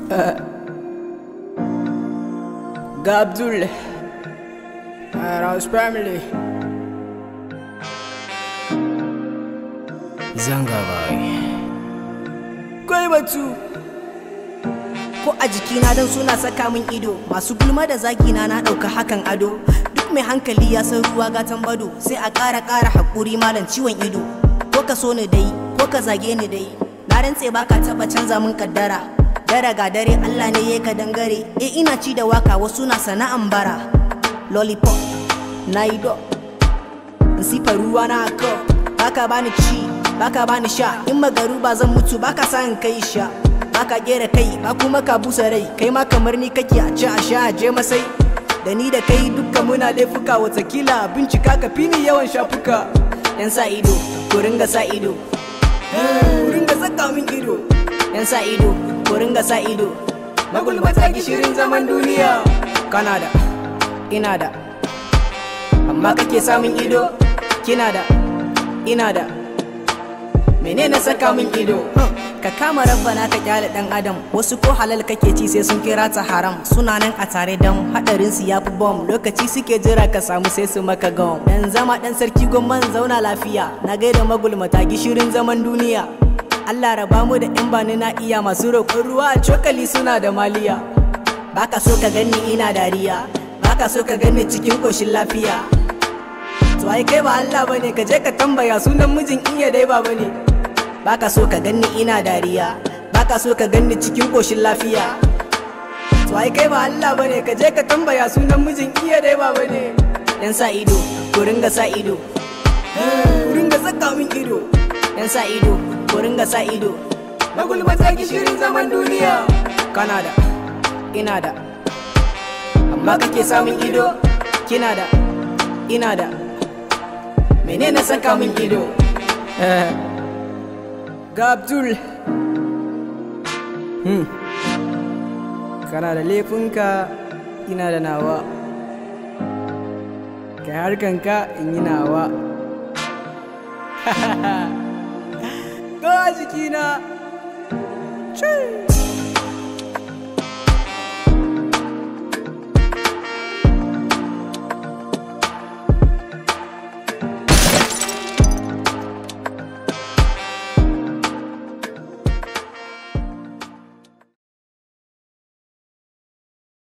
Gabdul Rouse family Zanga boy Kwai batu ko a jikina dan suna saka min ido masu gulma da zagina na dauka hakan ado duk mai hankali ya san ruwa gatan bado sai a ƙara hakuri malam ciwon ido ko ka so ni dai ko ka zage ni dai na rantse baka taba canza min kaddara dare ga dare Allah ne yayi ka dangare ina ci da waka wasu na sana'an bara lollipop naido sifa ruwa na ko baka bani ci baka bani sha in magaru ba zan mutu baka san kai sha baka gera kai ba kuma ka busa rai kai ma kamar ni kake a ci a sha a je masai da ni da kai dukkan muna laifuka watakila bincika ka fini yawan shafuka yan sa ido ku ringa sa ido ku ringa saka min ido yan sa ido ku ringa sa ido magulmata gishirin zaman duniya kana da ina da amma kake samun ido kina da ina da menene saka min ido ka kama rabbana ka kyale dan adam wasu ko halal kake ci sai sun kira ta haram suna nan a tare dan hadarin su yafi bom lokaci suke jira ka samu sai su maka gam dan zama dan sarki gomman zauna lafiya na gaida magulmata gishirin zaman duniya Allah raba mu da yan bani na iya masu roƙon ruwa a cokali suna da maliya baka so ka ganni ina dariya baka so ka ganni cikin koshin lafiya to ai kai ba Allah bane ka je ka tambaya sunan mijin iya dai ba bane baka so ka ganni ina dariya baka so ka ganni cikin koshin lafiya to ai kai ba Allah bane ka je ka tambaya sunan mijin iya dai ba bane yan sa ido ku ringa sa ido ku ringa saka min ido yan sa ido ku ringa sa ido magulmata gishirin zaman duniya kana da ina da amma kake samun ido kina da ina da menene saka min ido Gabdul kana da laifinka ina da nawa kai harkanka in yi nawa ga jikina